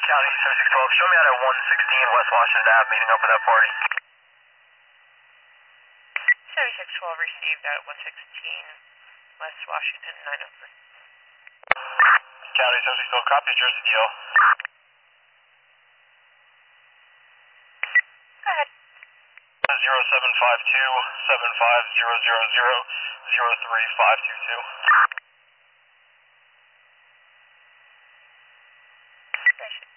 County 7612, show me out at 116 West Washington Ave, meeting up with that party. 7612 received out at 116 West Washington 903. County 7612, copy Jersey DL. Go ahead. 0752-75000-03522. Station.